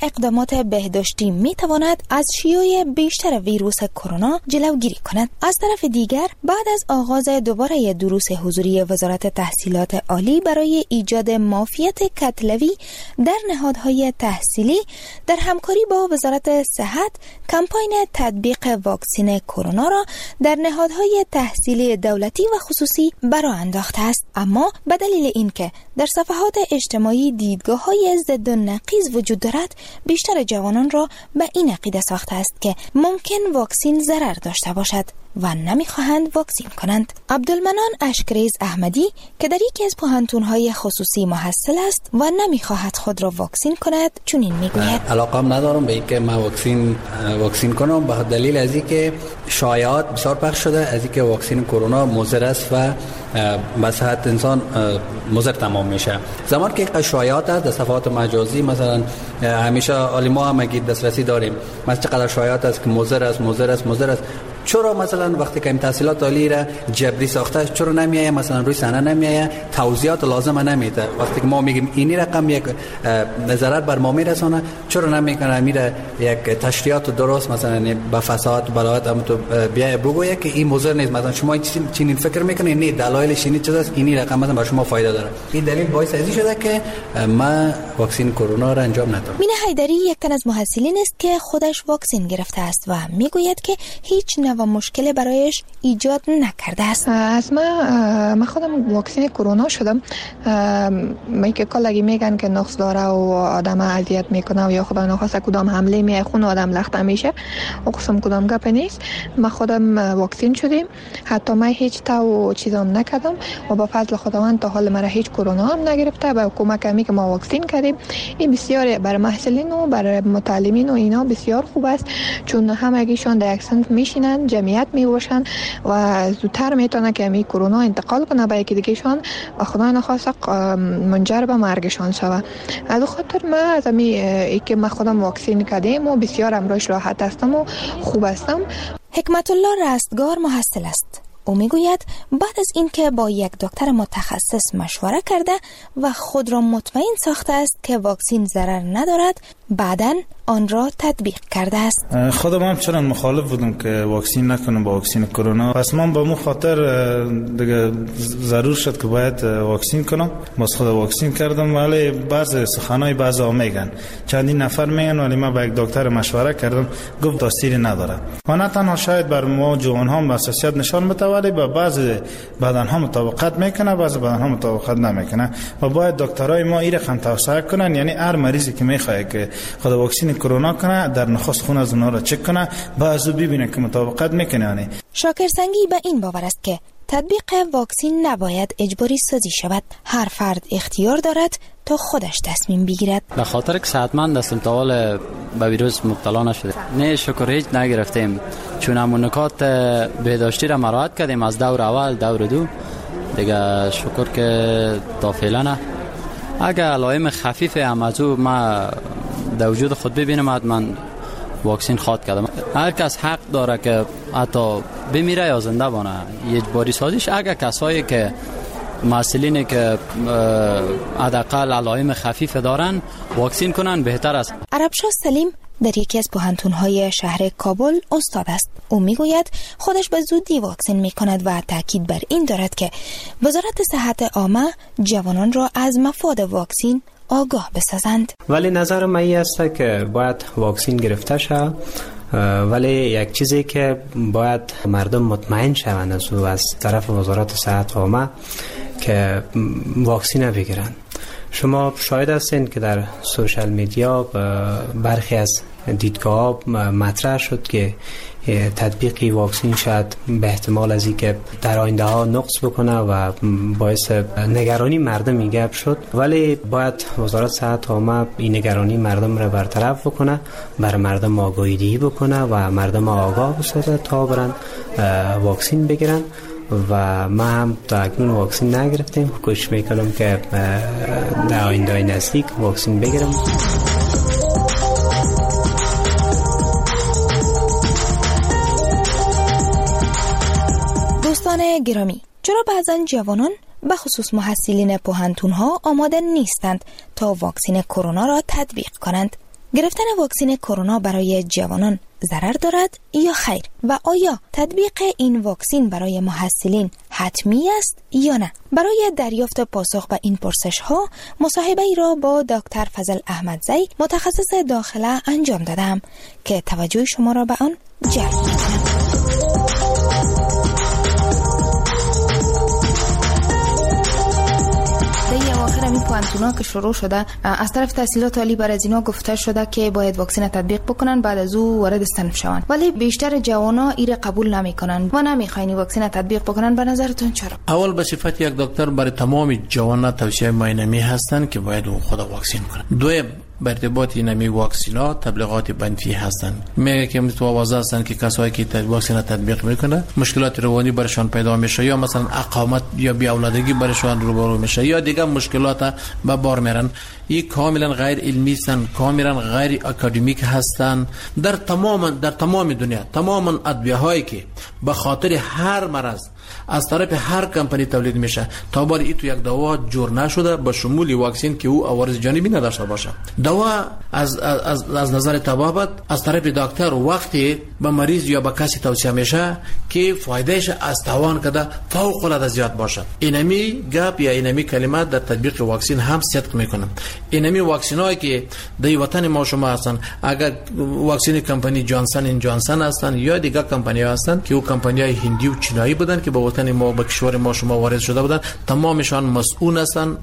اقدامات بهداشتی می تواند از شیوع بیشتر ویروس کرونا جلوگیری کند. از طرف دیگر بعد از آغاز دوباره دروس حضوری وزارت تحصیلات عالی برای ایجاد معافیت کتلوی در نهادهای تحصیلی در همکاری با وزارت صحت کمپاین تطبیق واکسن کرونا را در نهادهای تحصیلی دولتی و خصوصی برآ انداخته است، اما به دلیل اینکه در صفحات اجتماعی دیدگاه‌های ضد و نقیض وجود دارد، بیشتر جوانان را به این عقیده ساخته است که ممکن واکسن ضرر داشته باشد و نمیخواهند واکسین کنند. عبدالمنان اشکریز احمدی که در یکی از پوهنتون‌های خصوصی محصل است و نمیخواهد خود را واکسین کند چنین میگوید: علاقم ندارم به اینکه من واکسین کنم به دلیل از اینکه شایعات بسیار پخش شده از اینکه واکسن کرونا مضر است و به صحت انسان مضر تمام میشه. زمان که شایعات است در صفحات مجازی مثلا همیشه ما هم اگه دسترسی داریم مثلا چقدر شایعات است که مضر است چرا مثلا وقتی که تحصیلات عالی را جبری ساخته چرا نمیایه مثلا روی صحنه نمیایه توضیحات لازم نمیده؟ وقتی که ما میگیم اینی رقم یک ضرر بر ما میرسونه چرا نمیکنه میره یک تشریحات درست مثلا به فساد بلاوت هم تو بیا بگویه که این مضر نیست، مثلا شما چنین فکر میکنید نه دلایلش اینی چیزاست اینی رقم مثلا برای شما فایده داره. این دلیل باعث ازی شده که ما واکسن کرونا را انجام ندیم. مینه حیدری یک تن از محصلین است که خودش واکسن گرفته است و میگوید که هیچ و مشکل برایش ایجاد نکرده است. از من خودم واکسن کرونا شدم. من که کلاگی میگن که نقص داره و آدم اذیت میکنه و یا خدا نخواسته کدام حمله میای خون آدم لخته میشه و قسم کدام گپ نیست. من خودم واکسن شدم، حتی من هیچ تو چیزام نکردم و با فضل خداوند تا حال مرا هیچ کرونا هم نگرفته. با کمک امی که ما واکسن کردیم این بسیار برای محصلین و برای متعلمین و اینا بسیار خوب است، چون همگیشون در یک صنف میشینن جمعیت میباشن و زودتر میتونه که می کرونا انتقال کنه به یکی دیگهشان و خدا نخواسته منجر به مرگشان شود. از خاطر من از ای که من خودم واکسن کردم و بسیار امروز راحت هستم و خوب هستم. حکمت الله رستگار محصل است. او میگوید بعد از اینکه با یک دکتر متخصص مشوره کرده و خود را مطمئن ساخته است که واکسن ضرر ندارد، بعداً آن را تطبیق کرده است. خودم هم چنان مخالف بودم که واکسن نکنم با واکسن کرونا، پس من به مو خاطر دیگه ضرور شد که باید واکسن کنم. باز خود واکسن کردم، ولی بعضی سخنای بعضا میگن چندین نفر میگن، ولی من با یک دکتر مشوره کردم گفت تاثیری نداره و نه تنها شاید بر ما جوان ها حساسیت نشان بده، ولی به بعضی بدن ها مطابقت میکنه، بعضی بدن ها مطابقت نمیکنه و باید دکترای ما این رقم توصیه کنن، یعنی هر مریضی که میخواد که خود واکسن کرونا کنه در نخست خون از اونها را چک کنه بعد ببینه که مطابقت میکنه. شاکر سنگی به این باور است که تطبیق واکسن نباید اجباری سازی شود. هر فرد اختیار دارد تا خودش تصمیم بگیرد. به خاطر که صحتمند هستیم تا حال به ویروس مبتلا نشده. نه شکر هیچ نگرفتیم، چون همون نکات بهداشتی را مراعات کردیم از دور اول دور دو دیگه. شکر که تا فعلا نه. اگر علائم خفیف هم از او ما در وجود خود ببینم حتما واکسن خواد کردم. هر کس حق داره که حتی بمیره یا زنده بانه. اجباری سازیش اگر کسایی که مسئولینی که حداقل علائم خفیف دارن واکسن کنن بهتر است. عربشاه سلیم در یکی از پوهنتون‌های شهر کابل استاد است. او میگوید خودش به زودی واکسن میکند و تاکید بر این دارد که وزارت صحت عامه جوانان را از مفاد واکسن آگاه بسازند. ولی نظر من این است که باید واکسن گرفته شود، ولی یک چیزی که باید مردم مطمئن شوند از طرف وزارت صحت عامه که واکسن بگیرند. شما شاهد هستین که در سوشال میدیا برخی از دیدگاه مطرح شد که تطبیق واکسن شاید به احتمال از اینکه در آینده ها نقص بکنه و باعث نگرانی مردم ایجاب شد، ولی باید وزارت صحت عامه این نگرانی مردم را برطرف بکنه، بر مردم آگاهی دهی بکنه و مردم آگاه بسازه تا برن واکسن بگیرن. و ما هم تا اکنون واکسن نگرفتیم، کوشش میکنم که در آینده نزدیک واکسن بگیرم. دوستان گرامی، چرا بعضا جوانان به خصوص محصلین پوهنتون‌ها آماده نیستند تا واکسن کرونا را تطبیق کنند؟ گرفتن واکسن کرونا برای جوانان ضرر دارد یا خیر؟ و آیا تطبیق این واکسن برای محصلین حتمی است یا نه؟ برای دریافت پاسخ به این پرسش ها مصاحبه ای را با دکتر فضل احمدزی متخصص داخله انجام دادم که توجه شما را به آن جلب می‌کنم. این پوانتونا که شروع شده از طرف تحصیلات عالی بر از اینا گفته شده که باید واکسن تطبیق بکنن، بعد از او وارد صنف شوند، ولی بیشتر جوانا ایره قبول نمیکنن و نمیخواین واکسن تطبیق بکنن. به نظرتون چرا؟ اول به صفت یک دکتر برای تمام جوانا توصیه ماینمی هستند که باید خود واکسن کنن. دوم به ارتباط اینمی واکسینا تبلیغات منفی هستند. میگه که متواضع هستند که کسایی که واکسن تطبیق میکنه مشکلات روانی برشان پیدا میشه، یا مثلا اقامت یا بی اولادگی برشان روبرو میشه، یا دیگه مشکلات به بار میرن. این کاملا غیر علمی هستند، کاملا غیر اکادمیک هستند. در تمام دنیا تمام ادویه هایی که به خاطر هر مرض از طرف هر کمپانی تولید میشه تا بار ای تو یک دوا جور نشده به شمول واکسن که او عوارض جانبی نداشته باشه. دوا از نظر طبابت از طرف دکتر وقتی به مریض یا به کسی توصیه میشه که فایدهش از توان کده فوق العاده زیاد باشه. اینمی گپ یا اینمی کلمات در تطبیق واکسن هم صدق میکنه. اینمی واکسنایی که در وطن ما شما هستن، اگر واکسن کمپانی جانسن هستن یا دیگر کمپانی هستن که او کمپانی های هندی و چینایی بودن که به وطن ما به کشور ما شما وارد شده بودن، تمامشان مسئول هستن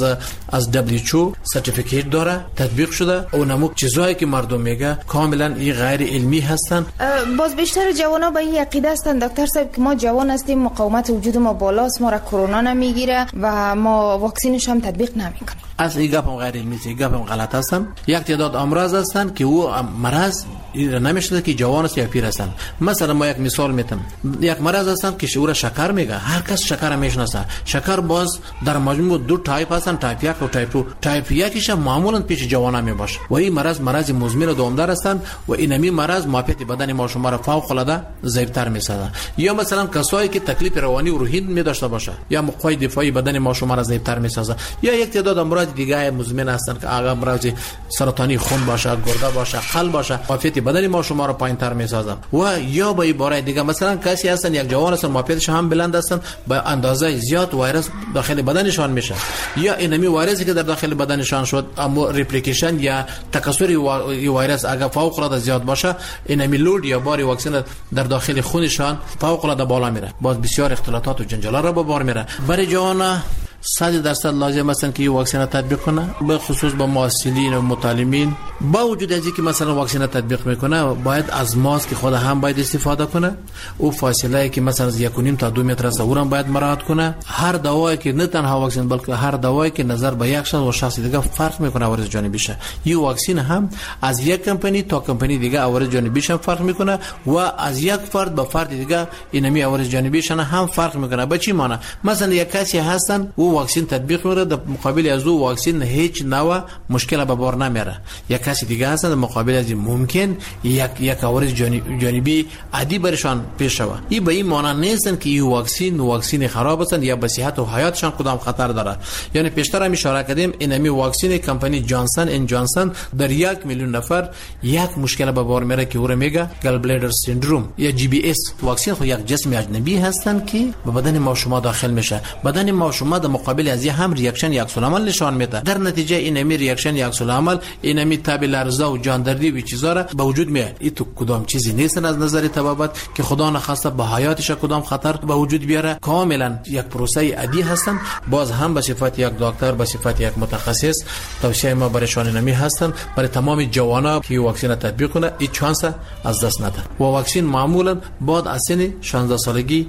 از WHO سرتیفیکیت داره، تطبیق شده. او نموک چیزایی که مردم میگه کاملا این غیر علمی هستن. باز بیشتر جوانا به این عقیده هستن دکتر صاحب که ما جوان هستیم، مقاومت وجود ما بالاست، ما را کرونا نمیگیره و ما واکسنش هم تطبیق نمیکنیم. از این گپ هم غیر علمی است، گپ هم غلط هستن. یک تعداد امراض هستن که او مرض نمیشه که جوان است یا پیر هستن. مثلا ما یک مثال میتم، یک مرض هستن که شعور شکر میگه، هر کس شکر میشناسه. شکر باز در مجموع دو تایپ هستن، تایپ 1 و تایپ 2. تایپ 1 معمولا پیش جوانا میباشه و این مرض مزمن و دوامدار هستن و اینمی مرض معافیت بدن ما شما را فوق العاده ضعیف‌تر میسازه. یا مثلا کسایی که تکلیف روانی و روحی می داشته باشه یا مقوای دفاعی بدن ما شما را ضعیف‌تر میسازه. یا یک تعداد امراض دیگه مزمن هستن که اگر امراض سرطانی خون باشه، گرده باشه، قلب باشه، معافیت بدن ما شما را پایین‌تر میسازه. و یا به عبارت دیگه مثلا کسی هستن یک جوان هستن معافیتش هم بلند هستن، به اندازه زیاد ویروس داخل بدنشان میشه، یا اینمی ویروسی که در داخل بدنشان شد اما ریپلیکیشن یا تکثر ویروس اگر فوق العاده زیاد باشه، اینمی لود یا بار واکسن در داخل خونشان فوق العاده بالا میره، باز بسیار اختلالات و جنجالات را به بار میره. برای جوانا 100% لازم است که این واکسن تطبیق کنه، به خصوص با معلولین و متعلمین. با وجود از اینکه مثلا واکسن تطبیق میکنه باید از ماسک خود هم باید استفاده کنه، او فاصله که مثلا از 1.5 تا 2 متر است اون هم باید مراعات کنه. هر دوایی که نه تنها واکسن بلکه هر دوایی که نظر به یک شخص و شخص دیگه فرق میکنه عوارض جانبیشه. این واکسن هم از یک کمپانی تا کمپانی دیگه عوارض جانبیش هم فرق میکنه و از یک فرد به فرد دیگه اینمی عوارض جانبیش هم فرق میکنه. به چی معنی؟ مثلا یک کسی هستن او واکسن تطبیق میره، در مقابل از او واکسن هیچ نوع مشکل به بار نمیاره. یک کسی دیگه هستن در مقابل از این ممکن یک عوارض جانبی عادی برشان پیش شود. این به این معنی نیستن که این واکسن خراب هستند یا به صحت و حیاتشان کدام خطر داره. یعنی پیشتر هم اشاره کردیم اینمی واکسن کمپانی جانسن در 1 میلیون نفر یک مشکل به بار میاره که او رو میگه گال بلادر سیندروم یا GBS. واکسن خود یک جسم اجنبی هستن که به بدن ما شما داخل میشه. بدن ما شما در مقابل از هم ریاکشن یک عکس العمل نشان میده. در نتیجه اینمی ریاکشن یک عکس العمل، اینمی تب لرزه و جاندردی و چیزا را به وجود میاره. این تو کدام چیزی نیستن از نظر طبابت که خدا نخواسته به حیاتش کدام خطر به وجود بیاره. کاملا یک پروسه عادی هستن. باز هم به صفت یک دکتر، به صفت یک متخصص توصیه ما برایشان اینمی هستن برای تمام جوانا که واکسن تطبیق کنه، این چانس از دست نده. و واکسن معمولا بعد از سن 16 سالگی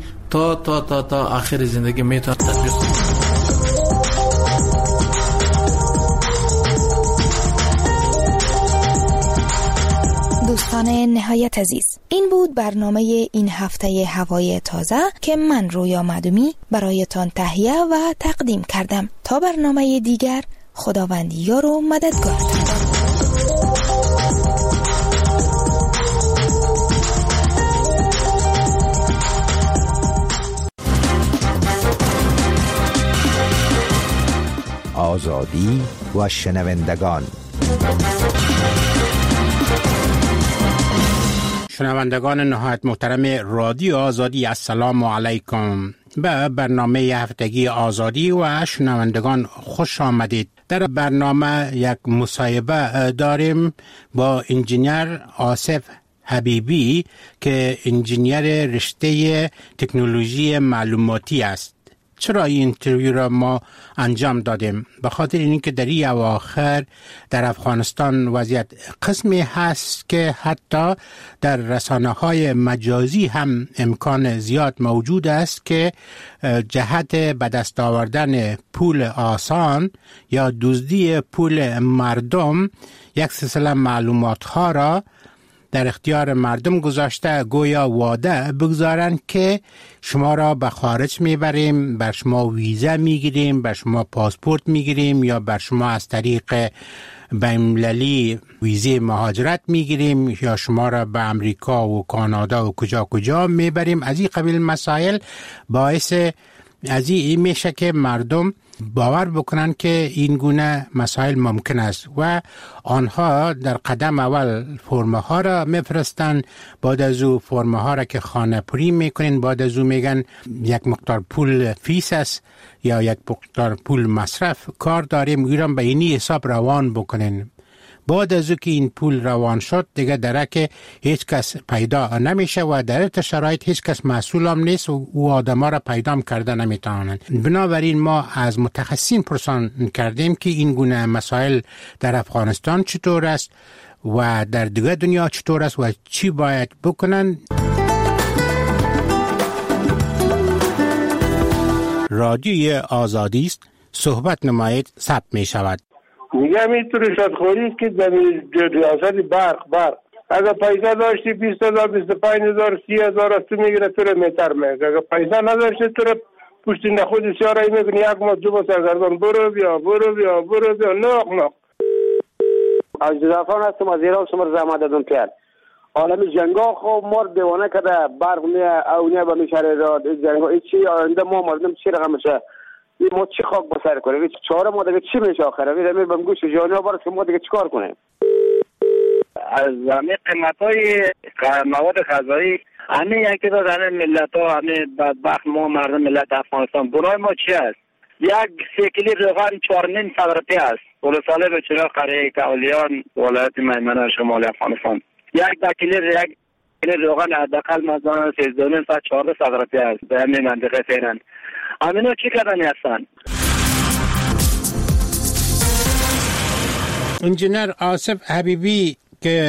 تا آخر زندگی میتونه تطبیق کنه. دوستان نهایت عزیز، این بود برنامه این هفته هوای تازه که من رویا معدومی برایتان تهیه و تقدیم کردم. تا برنامه دیگر، خداوند یار و مددگارتان. آزادی و شنوندگان. شنوندگان نهایت محترم رادیو آزادی، السلام علیکم. به برنامه هفتگی آزادی و شنوندگان خوش آمدید. در برنامه یک مصاحبه داریم با انجینیر آصف حبیبی که انجینیر رشته تکنولوژی معلوماتی است. چرا این اینترویو را ما انجام دادیم؟ به خاطر اینکه در این اواخر در افغانستان وضعیت قسمی هست که حتی در رسانه‌های مجازی هم امکان زیاد موجود است که جهت به دست آوردن پول آسان یا دزدی پول مردم یک سلسله معلومات ها را در اختیار مردم گذاشته، گویا وعده بگذارن که شما را به خارج میبریم، بر شما ویزا میگیریم، بر شما پاسپورت میگیریم یا بر شما از طریق بین‌المللی ویزه مهاجرت میگیریم یا شما را به امریکا و کانادا و کجا میبریم. از این قبیل مسائل باعث از این میشه که مردم باور بکنن که این گونه مسائل ممکن است و آنها در قدم اول فرمه ها را میفرستن، بعد از او فرمه ها را که خانه پوری میکنین، بعد از او میگن یک مقدار پول فیس است یا یک مقدار پول مصرف کار داریم، ایران به اینی حساب روان بکنین. بعد از که این پول روان شد دیگه درک هیچ کس پیدا نمیشه و در شرایط هیچ کس مسئول هم نیست و او آدم ها را پیدا کرده نمیتونن. بنابراین ما از متخصصین پرسان کردیم که این گونه مسائل در افغانستان چطور است و در دیگه دنیا چطور است و چی باید بکنن. رادیوی آزادی است، صحبت نمایید، ثبت می شود. میگم این تو رشوتخوری است که در ریاست برق اگر پیسه داشتی 20,000 25,000 30,000 از تو میگیره، تو رو میتر میگه. اگر پیسه نداشتی تو رو پشت نخود سیاره میکنی، یک ماه دو ماه سرگردان برو بیا نه. از جزافان هستم، از ایران شما زحمت دادم کرد. عالم جنگا خو مر دیوانه کده، برق اونیه به میشاره داد جنگا. این چی آینده ما مردم چی رقم میشه؟ این ما چی خاک بسر کنیم؟ چهار ما دیگه چی میشه آخره؟ میره به گوش جانیا برس که ما دیگه چیکار کنیم؟ از همه قیمت‌های مواد غذایی همه یکی داد، همه ملت‌ها، همه بدبخت ما مردم ملت افغانستان برای ما چی است؟ یک 3 کیلو روغن 4,500 روپیه است. ولساله به چرا قریه کاولیان ولایت میمنه شمال افغانستان یک کیلو روغن حداقل مثلا 13,500 1400 روپیه است. به همین منطقه فعلا امینا چی کردنی هستن؟ انجینیر آصف حبیبی که